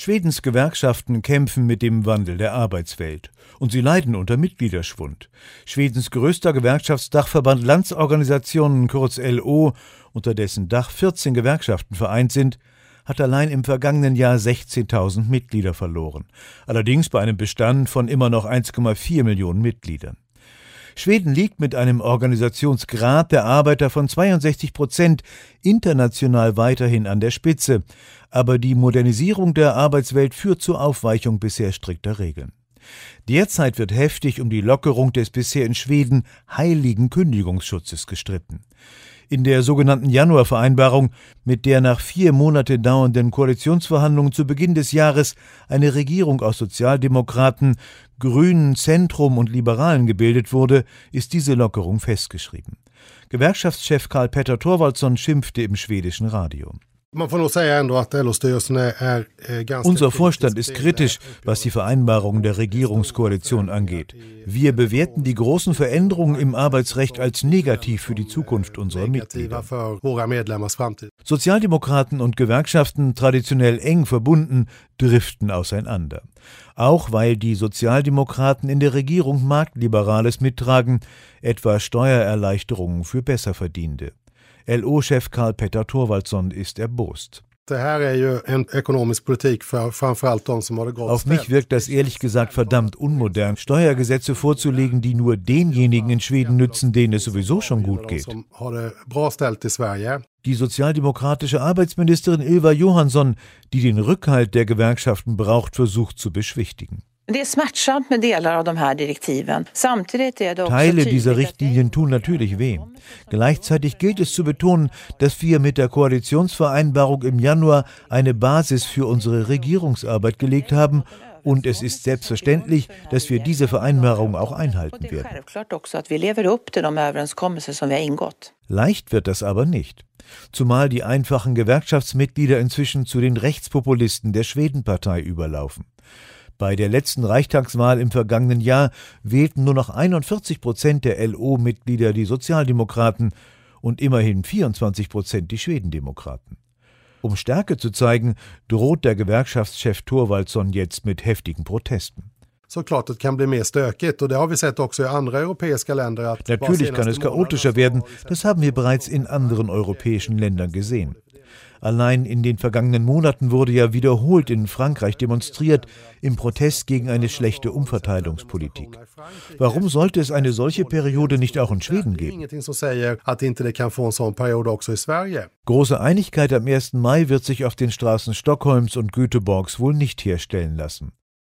Schwedens Gewerkschaften kämpfen mit dem Wandel der Arbeitswelt. Und sie leiden unter Mitgliederschwund. Schwedens größter Gewerkschaftsdachverband Landsorganisationen, kurz LO, unter dessen Dach 14 Gewerkschaften vereint sind, hat allein im vergangenen Jahr 16.000 Mitglieder verloren. Allerdings bei einem Bestand von immer noch 1,4 Millionen Mitgliedern. Schweden liegt mit einem Organisationsgrad der Arbeiter von 62% international weiterhin an der Spitze. Aber die Modernisierung der Arbeitswelt führt zur Aufweichung bisher strikter Regeln. Derzeit wird heftig um die Lockerung des bisher in Schweden heiligen Kündigungsschutzes gestritten. In der sogenannten Januarvereinbarung, mit der nach 4 Monate dauernden Koalitionsverhandlungen zu Beginn des Jahres eine Regierung aus Sozialdemokraten, Grünen, Zentrum und Liberalen gebildet wurde, ist diese Lockerung festgeschrieben. Gewerkschaftschef Karl-Petter Thorvaldsson schimpfte im schwedischen Radio. Unser Vorstand ist kritisch, was die Vereinbarungen der Regierungskoalition angeht. Wir bewerten die großen Veränderungen im Arbeitsrecht als negativ für die Zukunft unserer Mitglieder. Sozialdemokraten und Gewerkschaften, traditionell eng verbunden, driften auseinander. Auch weil die Sozialdemokraten in der Regierung Marktliberales mittragen, etwa Steuererleichterungen für Besserverdienende. LO-Chef Karl-Petter Thorvaldsson ist erbost. Auf mich wirkt das ehrlich gesagt verdammt unmodern, Steuergesetze vorzulegen, die nur denjenigen in Schweden nützen, denen es sowieso schon gut geht. Die sozialdemokratische Arbeitsministerin Ylva Johansson, die den Rückhalt der Gewerkschaften braucht, versucht zu beschwichtigen. Teile dieser Richtlinien tun natürlich weh. Gleichzeitig gilt es zu betonen, dass wir mit der Koalitionsvereinbarung im Januar eine Basis für unsere Regierungsarbeit gelegt haben und es ist selbstverständlich, dass wir diese Vereinbarung auch einhalten werden. Leicht wird das aber nicht. Zumal die einfachen Gewerkschaftsmitglieder inzwischen zu den Rechtspopulisten der Schwedenpartei überlaufen. Bei der letzten Reichstagswahl im vergangenen Jahr wählten nur noch 41% der LO-Mitglieder die Sozialdemokraten und immerhin 24% die Schwedendemokraten. Um Stärke zu zeigen, droht der Gewerkschaftschef Thorvaldsson jetzt mit heftigen Protesten. Natürlich kann es chaotischer werden, das haben wir bereits in anderen europäischen Ländern gesehen. Allein in den vergangenen Monaten wurde ja wiederholt in Frankreich demonstriert, im Protest gegen eine schlechte Umverteilungspolitik. Warum sollte es eine solche Periode nicht auch in Schweden geben? Große Einigkeit am 1. Mai wird sich auf den Straßen Stockholms und Göteborgs wohl nicht herstellen lassen.